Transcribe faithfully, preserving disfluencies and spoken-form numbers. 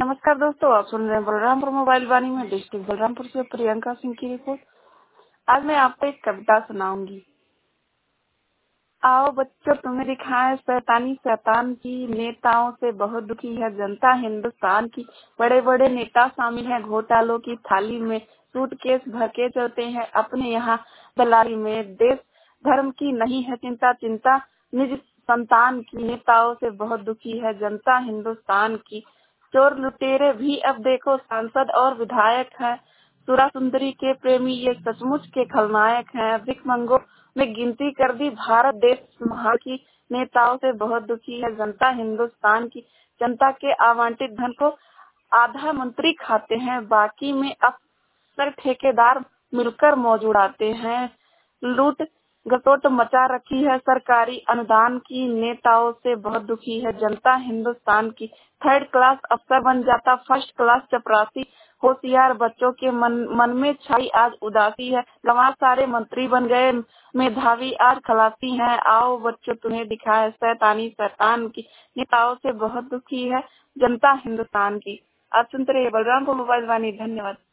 नमस्कार दोस्तों, आप सुन रहे हैं बलरामपुर मोबाइल वाणी में डिस्ट्रिक्ट बलरामपुर से प्रियंका सिंह की रिपोर्ट। आज मैं आपको एक कविता सुनाऊंगी। आओ बच्चों, तुम्हें दिखाएं शैतानी शैतान की, नेताओं से बहुत दुखी है जनता हिंदुस्तान की। बड़े बड़े नेता शामिल हैं घोटालों की थाली में, सूटकेस भर के चलते हैं अपने यहाँ दलाली में। देश धर्म की नहीं है चिंता, चिंता निज संतान की। नेताओं से बहुत दुखी है जनता हिंदुस्तान की। चोर लुटेरे भी अब देखो सांसद और विधायक हैं। सुरा सुंदरी के प्रेमी ये सचमुच के खलनायक हैं। भिखमंगों में गिनती कर दी भारत देश महान की। नेताओं से बहुत दुखी है जनता हिंदुस्तान की। जनता के आवंटित धन को आधा मंत्री खाते हैं, बाकी में अफसर ठेकेदार मिलकर मौज उड़ाते हैं। लूट घसोट मचा रखी है सरकारी अनुदान की। नेताओं से बहुत दुखी है जनता हिंदुस्तान की। थर्ड क्लास अफसर बन जाता फर्स्ट क्लास चपरासी। होशियार बच्चों के मन मन में छाई आज उदासी है। गंवार सारे मंत्री बन गए मेधावी आज खलासी हैं। आओ बच्चों, तुम्हें दिखाए शैतानी शैतान की। नेताओं से बहुत दुखी है जनता हिंदुस्तान की। आप सुनते रहिए बलरामपुर मोबाइल वाणी। धन्यवाद।